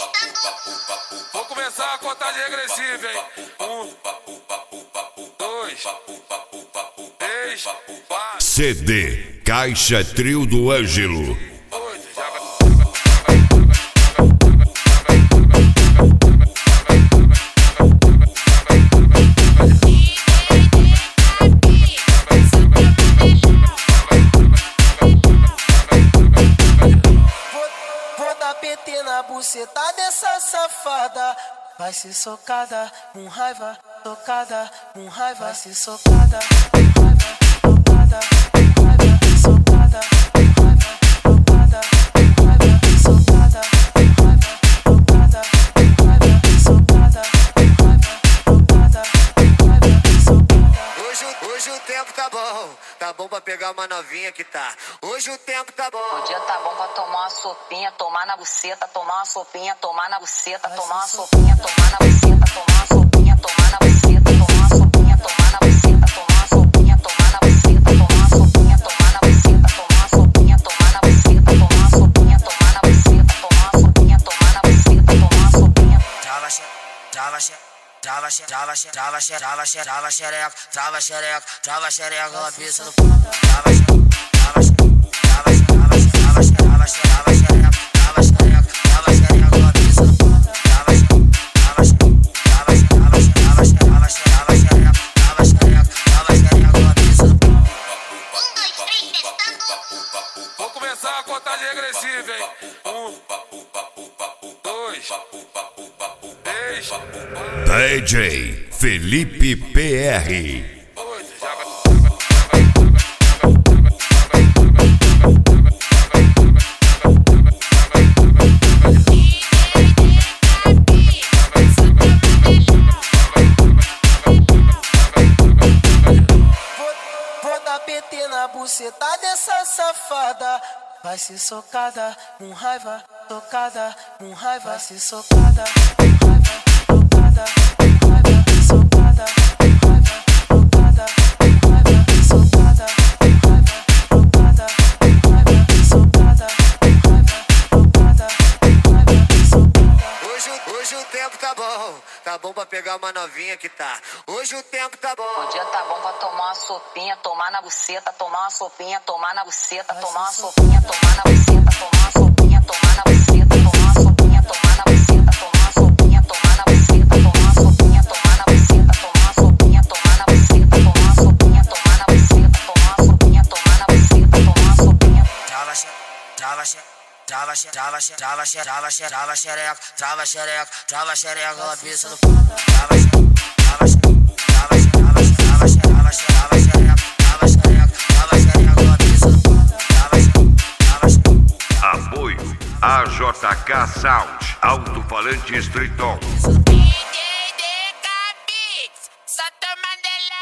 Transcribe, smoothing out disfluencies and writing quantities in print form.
Vou começar a contagem regressiva, hein? 1, 2, 3, 4. CD Caixa Trio do Ângelo. Vou dar PT na buceta dessa safada. Vai ser socada com raiva, socada com raiva, vai ser socada com raiva, socada com raiva, socada com raiva, socada com raiva, socada com raiva, socada com raiva, socada com raiva, socada com raiva, socada. Hoje o tempo tá bom pra pegar uma novinha que tá. Hoje o tempo tá bom. O dia tá bom pra tomar uma sopinha, tomar na buceta, tomar uma sopinha, tomar na buceta, tomar uma sopinha, tomar na buceta, tomar uma sopinha, tomar na buceta, tomar uma sopinha, tomar na buceta, tomar uma sopinha, tomar na buceta, tomar uma sopinha, tomar na buceta, tomar uma sopinha, tomar na buceta, tomar uma sopinha, tomar na buceta, tomar uma sopinha, tomar na buceta, tomar uma sopinha. Trava xereca, ela pisa no trava xereca, Vou começar a contagem regressiva, hein? 1, 2, 3, 4. DJ Felipe PR. Vou dar PT na buceta dessa safada. Vai ser socada com raiva, socada com raiva, vai ser socada com raiva, socada com raiva, socada com raiva, socada com raiva, socada com raiva, socada com raiva, socada com raiva, socada com raiva, socada. Hoje o tempo tá bom pra pegar uma novinha que tá. Hoje o tempo tá bom. O dia tá bom pra tomar uma sopinha, tomar na buceta, tomar uma sopinha, tomar na buceta, tomar uma sopinha, tomar na buceta, tomar uma sopinha, tomar na buceta, tomar uma sopinha, tomar na buceta, tomar uma sopinha, tomar na buceta, tomar uma sopinha, tomar na buceta, tomar uma sopinha, tomar na buceta, tomar uma sopinha, tomar na buceta, tomar uma sopinha, tomar na buceta, tomar uma sopinha. Trava xereca, ela pisa no Apoio AJK Sound, alto-falante Streeton. DDK Beats, só tomando ela.